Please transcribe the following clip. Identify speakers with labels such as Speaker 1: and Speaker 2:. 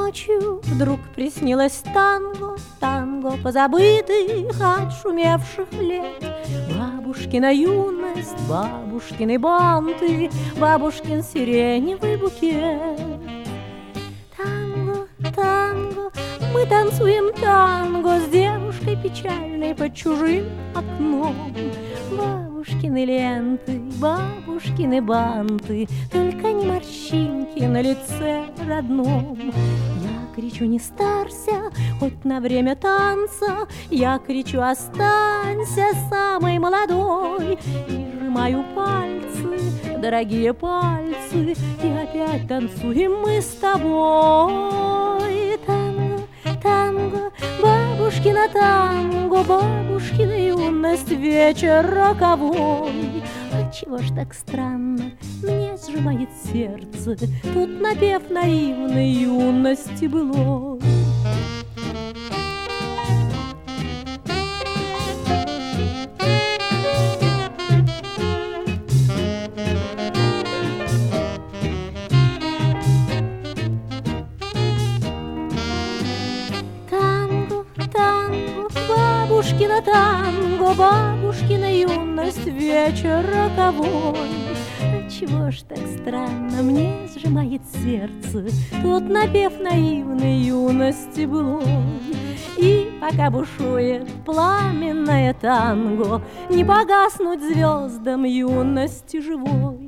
Speaker 1: ночью вдруг приснилось танго, танго позабытых, отшумевших лет. Бабушкина юность, бабушкины банты, бабушкин сиреневый букет. Танго, танго, мы танцуем танго с девушкой печальной под чужим окном. Бабушкины ленты, бабушкины банты, только не морщинки на лице родном. Я кричу: не старься, хоть на время танца. Я кричу: останься самой молодой. И сжимаю пальцы, дорогие пальцы, и опять танцуем мы с тобой. Танго, танго, бабушкина танго, бабушкина юность, вечер роковой. Отчего ж так странно мне сжимает сердце тут напев наивной юности былой? Бабушкина танго, бабушкина юность, вечер роковой. Отчего ж так странно мне сжимает сердце тут напев наивной юности былой? И пока бушует пламенное танго, не погаснуть звездам юности живой.